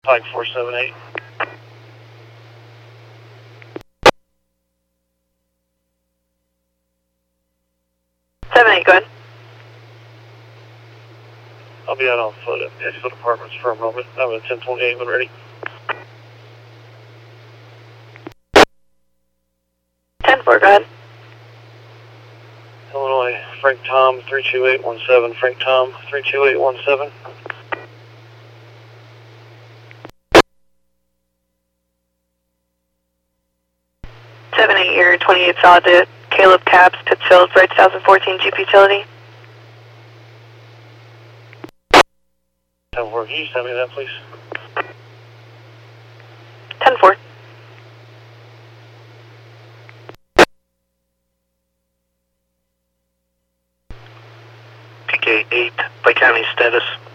Pike 478. Go ahead. I'll be out on foot at Edgefield Apartments for a moment. I'm at 1028 when ready. 10-4, go ahead. Illinois, Frank Tom 32817. Frank Tom 32817. Year 28 solid to Caleb Caps, Pittsfield, Freight 2014 Jeep Utility. 10-4, can you send me that, please? 10-4. PK8, Pike County status.